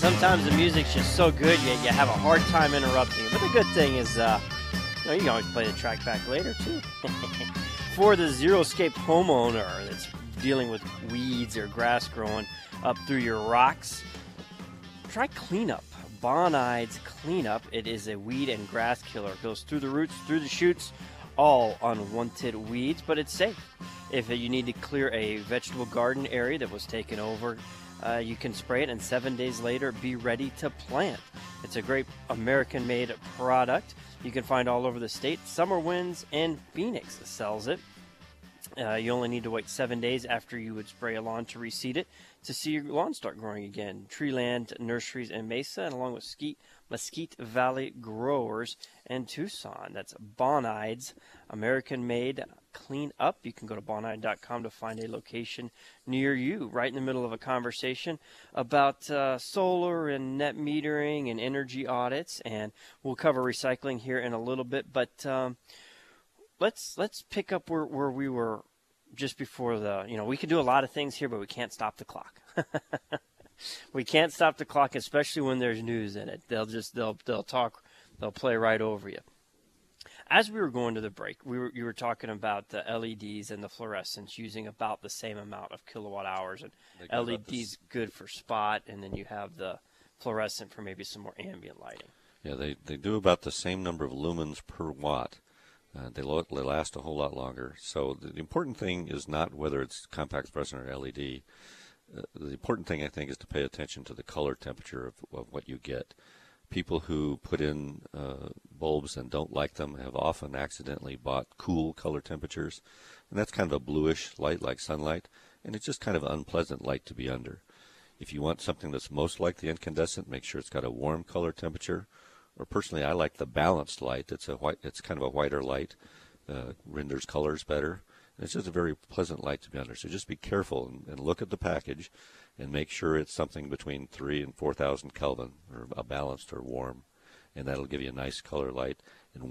sometimes the music's just so good you have a hard time interrupting it. But the good thing is, you can always play the track back later, too. For the Zeroscape homeowner that's dealing with weeds or grass growing up through your rocks, try Cleanup. Bonide's Cleanup. It is a weed and grass killer. It goes through the roots, through the shoots, all unwanted weeds, but it's safe. If you need to clear a vegetable garden area that was taken over, you can spray it, and 7 days later, be ready to plant. It's a great American-made product. You can find all over the state. Summer Winds in Phoenix sells it. You only need to wait 7 days after you would spray a lawn to reseed it to see your lawn start growing again. Treeland Nurseries in Mesa, and along with Mesquite Valley Growers in Tucson. That's Bonide's American-made Clean Up. You can go to bonide.com to find a location near you, right in the middle of a conversation about solar and net metering and energy audits. And we'll cover recycling here in a little bit, but let's pick up where we were just before we can do a lot of things here, but we can't stop the clock. We can't stop the clock, especially when there's news in it. They'll play right over you. As we were going to the break, you were talking about the LEDs and the fluorescents using about the same amount of kilowatt hours, and LEDs good for spot, and then you have the fluorescent for maybe some more ambient lighting. Yeah, they do about the same number of lumens per watt. They last a whole lot longer. So the important thing is not whether it's compact fluorescent or LED. The important thing, I think, is to pay attention to the color temperature of what you get. People who put in bulbs and don't like them have often accidentally bought cool color temperatures, and that's kind of a bluish light like sunlight, and it's just kind of unpleasant light to be under. If you want something that's most like the incandescent, make sure it's got a warm color temperature. Or personally, I like the balanced light. It's kind of a whiter light, renders colors better. And it's just a very pleasant light to be under. So just be careful and look at the package and make sure it's something between 3,000 and 4,000 Kelvin, or a balanced or warm, and that'll give you a nice color light. And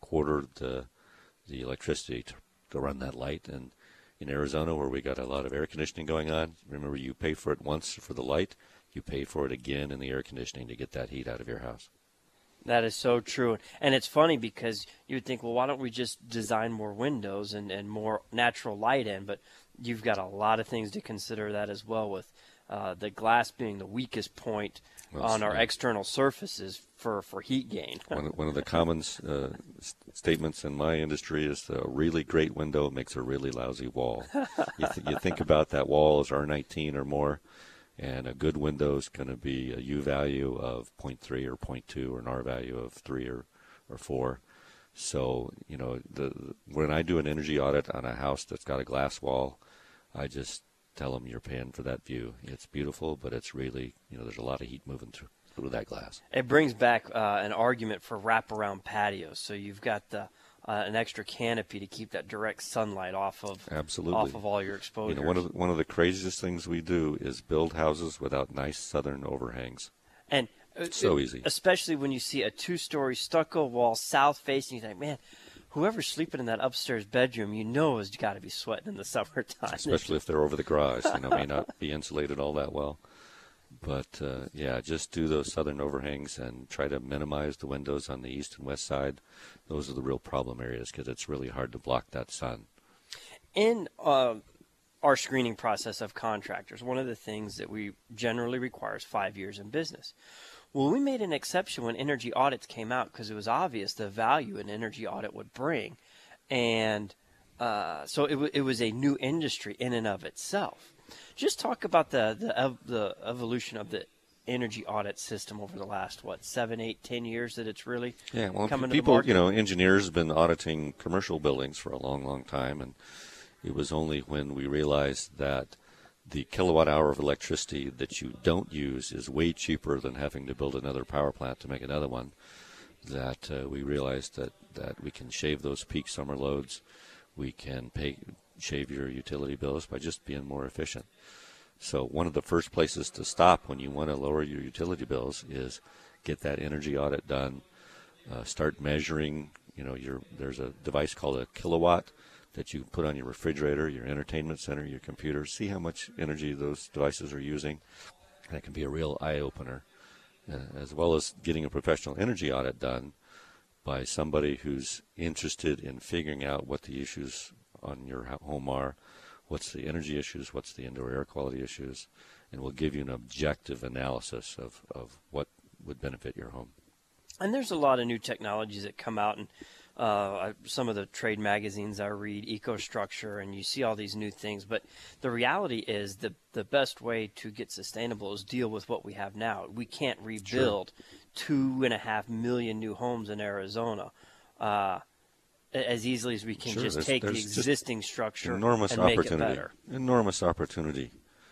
1/4 the electricity to run that light. And in Arizona, where we got a lot of air conditioning going on, remember, you pay for it once for the light, you pay for it again in the air conditioning to get that heat out of your house. That is so true. And it's funny because you would think, well, why don't we just design more windows and more natural light in? But you've got a lot of things to consider that as well, with the glass being the weakest point on our external surfaces for heat gain. One of the common statements in my industry is a really great window makes a really lousy wall. You think about that wall as R19 or more, and a good window is going to be a U value of 0.3 or 0.2 or an R value of 3 or 4. So, when I do an energy audit on a house that's got a glass wall, I just tell them you're paying for that view. It's beautiful, but it's really, there's a lot of heat moving through that glass. It brings back an argument for wraparound patios. So you've got an extra canopy to keep that direct sunlight off of all your exposures. One of the craziest things we do is build houses without nice southern overhangs. And it's so easy. Especially when you see a 2-story stucco wall south facing, you think, man, whoever's sleeping in that upstairs bedroom, has got to be sweating in the summertime. Especially if they're over the garage, may not be insulated all that well. But, just do those southern overhangs and try to minimize the windows on the east and west side. Those are the real problem areas because it's really hard to block that sun. In our screening process of contractors, one of the things that we generally require is 5 years in business. Well, we made an exception when energy audits came out because it was obvious the value an energy audit would bring. And so it was a new industry in and of itself. Just talk about the evolution of the energy audit system over the last, 7, 8, 10 years that it's really coming to the market? Engineers have been auditing commercial buildings for a long, long time, and it was only when we realized that the kilowatt hour of electricity that you don't use is way cheaper than having to build another power plant to make another one that we realized that we can shave those peak summer loads. We can shave your utility bills by just being more efficient. So one of the first places to stop when you want to lower your utility bills is get that energy audit done. Start measuring, there's a device called a kilowatt that you put on your refrigerator, your entertainment center, your computer. See how much energy those devices are using. That can be a real eye-opener. as well as getting a professional energy audit done by somebody who's interested in figuring out what the issues on your home are, what's the energy issues, what's the indoor air quality issues, and will give you an objective analysis of what would benefit your home. And there's a lot of new technologies that come out, and some of the trade magazines I read, EcoStructure, and you see all these new things. But the reality is the best way to get sustainable is deal with what we have now. We can't rebuild 2.5 million new homes in Arizona as easily as we can just take the existing structure and make it better. Enormous opportunity.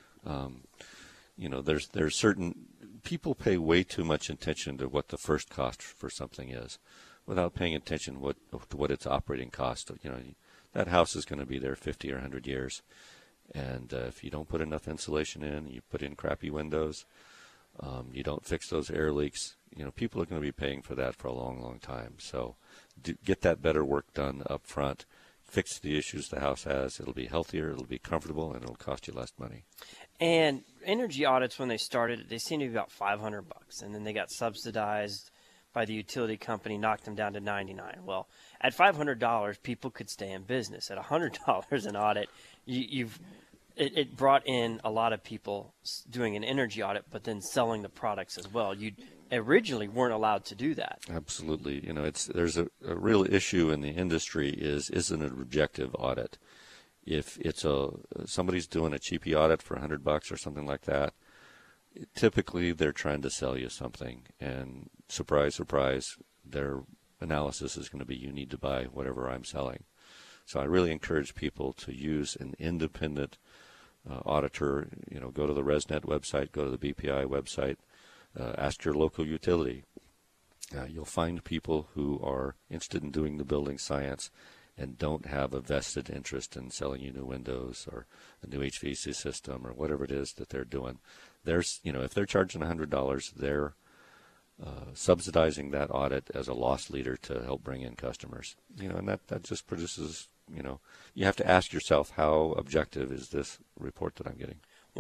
There's certain people pay way too much attention to what the first cost for something is, without paying attention to what its operating cost. That house is going to be there 50 or 100 years, and if you don't put enough insulation in, you put in crappy windows, you don't fix those air leaks. People are going to be paying for that for a long, long time. So, get that better work done up front. Fix the issues the house has. It'll be healthier, it'll be comfortable, and it'll cost you less money. And energy audits, when they started, they seemed to be about $500, and then they got subsidized by the utility company, knocked them down to $99. Well, at $500, people could stay in business. At $100 an audit, it brought in a lot of people doing an energy audit, but then selling the products as well. You originally weren't allowed to do that. Absolutely. There's a real issue in the industry is an objective audit. If it's somebody's doing a cheapie audit for $100 or something like that, typically they're trying to sell you something, and surprise, surprise, their analysis is going to be you need to buy whatever I'm selling. So I really encourage people to use an independent auditor. Go to the ResNet website, go to the BPI website, ask your local utility. You'll find people who are interested in doing the building science and don't have a vested interest in selling you new windows or a new HVAC system or whatever it is that they're doing. If they're charging $100, they're subsidizing that audit as a loss leader to help bring in customers. And that just produces, you have to ask yourself, how objective is this report that I'm getting?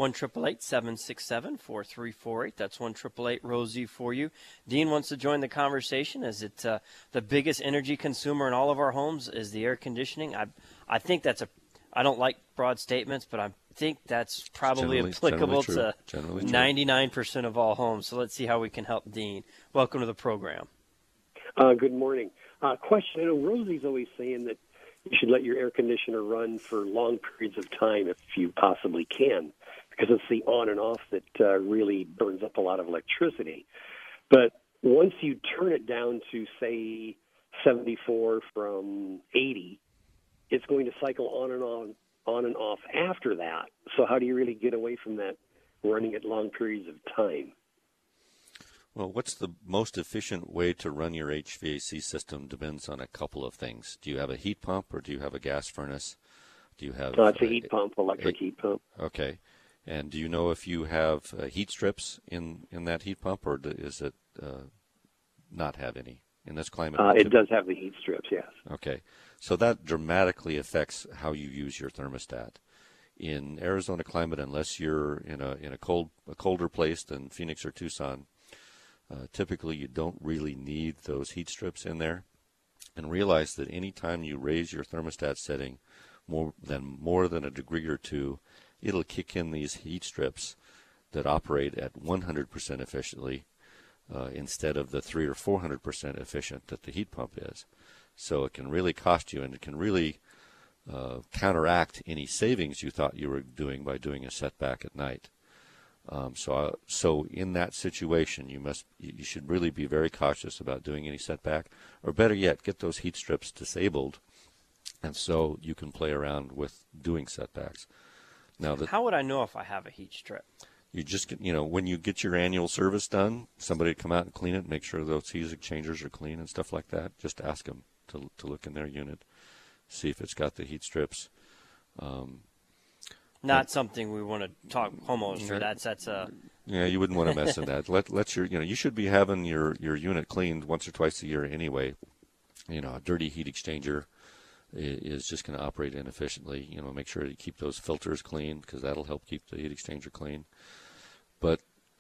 1-888-767-4348. That's 1-888-ROSE for you. Dean wants to join the conversation. Is it the biggest energy consumer in all of our homes is the air conditioning? I think I don't like broad statements, but I think that's probably applicable to 99% of all homes. So let's see how we can help Dean. Welcome to the program. Good morning. Question. I know Rosie's always saying that you should let your air conditioner run for long periods of time if you possibly can, because it's the on and off that really burns up a lot of electricity. But once you turn it down to, say, 74 from 80, it's going to cycle on and off after that. So how do you really get away from that running at long periods of time? Well, what's the most efficient way to run your HVAC system depends on a couple of things. Do you have a heat pump or do you have a gas furnace? Do you have? It's a heat pump, electric heat pump. Okay. And do you know if you have heat strips in that heat pump, or does it not have any in this climate? It does have the heat strips, yes. Okay. So that dramatically affects how you use your thermostat. In Arizona climate, unless you're in a colder place than Phoenix or Tucson, typically you don't really need those heat strips in there. And realize that any time you raise your thermostat setting more than a degree or two, it'll kick in these heat strips that operate at 100% efficiently instead of the 300 or 400% efficient that the heat pump is. So it can really cost you, and it can really counteract any savings you thought you were doing by doing a setback at night. So in that situation, you should really be very cautious about doing any setback, or better yet, get those heat strips disabled, and so you can play around with doing setbacks. Now, how would I know if I have a heat strip? You just when you get your annual service done, somebody come out and clean it, make sure those heat exchangers are clean and stuff like that. Just ask them to look in their unit, see if it's got the heat strips. Not something we want to talk homeowners for. That's yeah, you wouldn't want to mess in that. Let your you should be having your unit cleaned once or twice a year anyway. A dirty heat exchanger is just going to operate inefficiently. Make sure you keep those filters clean, because that'll help keep the heat exchanger clean. But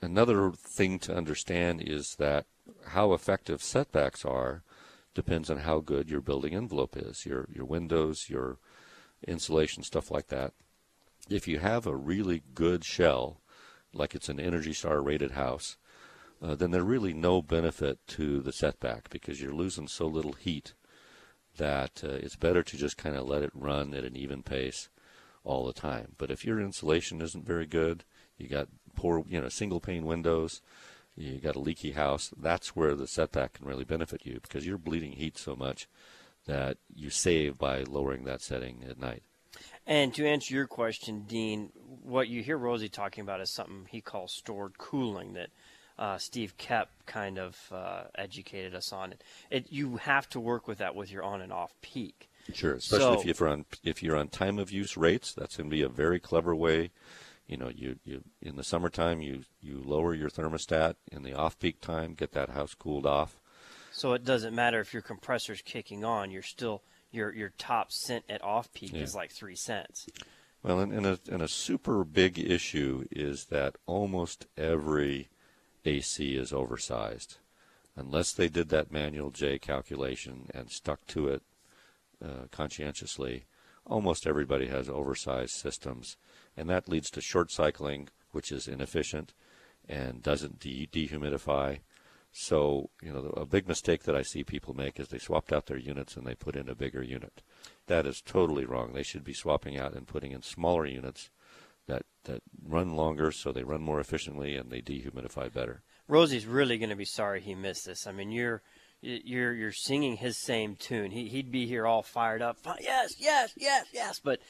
another thing to understand is that how effective setbacks are depends on how good your building envelope is, your windows, your insulation, stuff like that. If you have a really good shell, like it's an Energy Star rated house, then there's really no benefit to the setback because you're losing so little heat that it's better to just kind of let it run at an even pace all the time. But if your insulation isn't very good, you got poor, single pane windows, you got a leaky house, that's where the setback can really benefit you because you're bleeding heat so much that you save by lowering that setting at night. And to answer your question, Dean, what you hear Rosie talking about is something he calls stored cooling that Steve Kep kind of educated us on. You have to work with that with your on and off peak. Sure, especially if you're on time of use rates, that's going to be a very clever way. You in the summertime you lower your thermostat. In the off peak time, get that house cooled off. So it doesn't matter if your compressor's kicking on, you're still your top cent at off peak is like 3 cents. Well, and a super big issue is that almost every AC is oversized. Unless they did that manual J calculation and stuck to it conscientiously, almost everybody has oversized systems, and that leads to short cycling, which is inefficient and doesn't dehumidify. So, a big mistake that I see people make is they swapped out their units and they put in a bigger unit. That is totally wrong. They should be swapping out and putting in smaller units that run longer so they run more efficiently and they dehumidify better. Rosie's really going to be sorry he missed this. I mean, you're singing his same tune. He'd be here all fired up. Yes, yes, yes, yes. But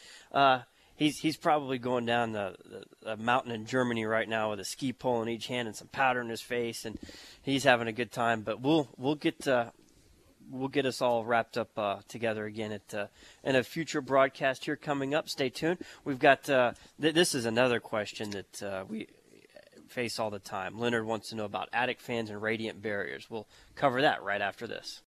he's probably going down the mountain in Germany right now with a ski pole in each hand and some powder in his face, and he's having a good time. But we'll get us all wrapped up together again in a future broadcast here coming up. Stay tuned. We've got this is another question that we face all the time. Leonard wants to know about attic fans and radiant barriers. We'll cover that right after this.